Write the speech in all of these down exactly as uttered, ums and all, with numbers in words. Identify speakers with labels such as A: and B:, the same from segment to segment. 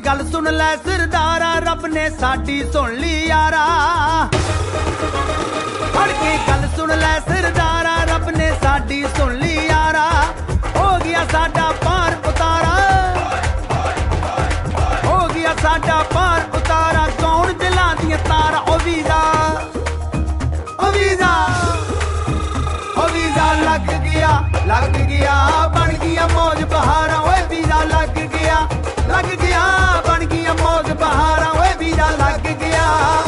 A: गल सुन लै सरदारा, रब ने साडी सुन ली यारा। फड़ के गल सुन लै सरदारा, रब ने साडी सुन ली यारा। हो गया साडा पार उतारा, हो गया साडा पार उतारा। कौन दिलां दियां तारा ओ वीज़ा, ओ वीज़ा, ओ वीज़ा लग गया, लग गया बन गया मौज बहारा। ओए वीज़ा लग गया, लग गया बन गया मौज बहारा। ओए वीज़ा लग गया।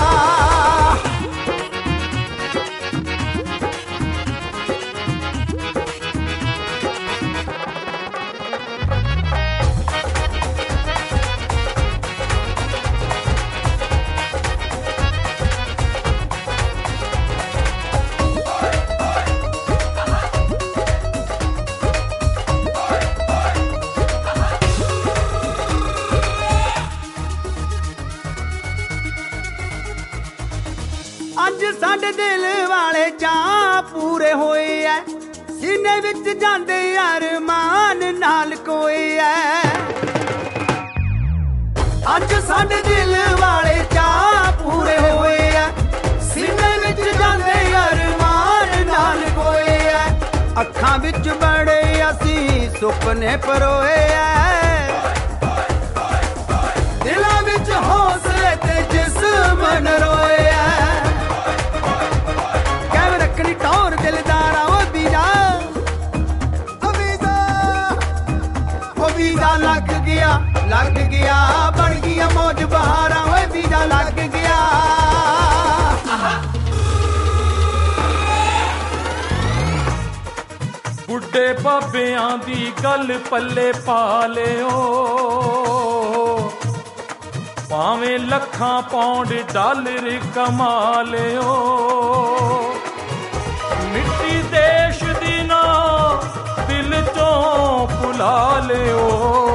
A: अज साडे दिल वाले चाह पूरे होए है, सीने विच जांदे अरमान नाल कोए है। अज साडे दिल वाले चाह पूरे होए है, सीने विच जांदे अरमान नाल कोए है। अखां विच बड़े असी सुपने परोए है, दिलां विच हौसले ते जिस्म नरोए है। टौर दिलदारा ओ वीज़ा, ओ वीज़ा, ओ वीज़ा लग गया, लग गया बन गया मौज बहारा। ओ वीज़ा लग गया।
B: बुढ़े बाबियां दी गल पल्ले पा लियो, भावें लखां पौंड डॉलर कमा लियो। मिट्टी देश दी ना दिल चों भुला लियो,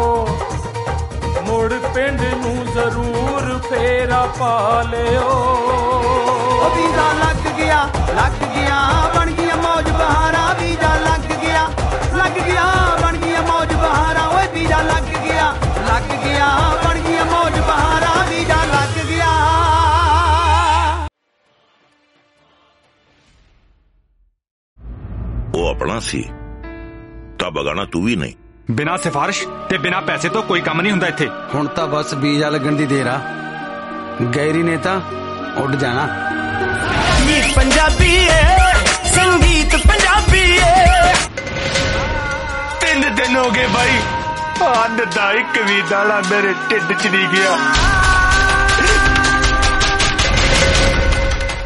B: मुड़ पिंड नू जरूर फेरा पा लियो।
A: ओ वीज़ा लग गया, लग गया बन गया मौज बहारा। वीज़ा लग गया, लग गया बन गया मौज बहारा। ओए वीज़ा लग गया, लग गया बन गया मौज बहारा। वीज़ा लग गया।
C: ਉਹ ਆਪਣਾ ਸੀ ਤਾਂ ਬਗਾਨਾ ਤੂੰ ਵੀ ਨਹੀਂ।
D: ਬਿਨਾ ਸਿਫਾਰਿਸ਼ ਤੇ ਬਿਨਾ ਪੈਸੇ ਤੋਂ ਕੋਈ ਕੰਮ ਨਹੀਂ ਹੁੰਦਾ ਇੱਥੇ।
E: ਹੁਣ ਤਾਂ ਬਸ ਵੀਜ਼ਾ ਲੱਗਣ ਦੀ ਦੇਰ ਆ, ਗੈਰੀ ਨੇ ਤਾਂ ਉੱਡ ਜਾਣਾ।
F: ਨੀ ਪੰਜਾਬੀ ਏ ਸੰਗੀਤ ਪੰਜਾਬੀ ਏ। ਤਿੰਨ ਦਿਨ ਹੋ ਗਏ ਬਾਈ, ਅੰਨ ਦਾ ਇੱਕ ਵੀ ਦਾਣਾ ਮੇਰੇ ਢਿੱਡ ਚ ਨਹੀਂ ਗਿਆ।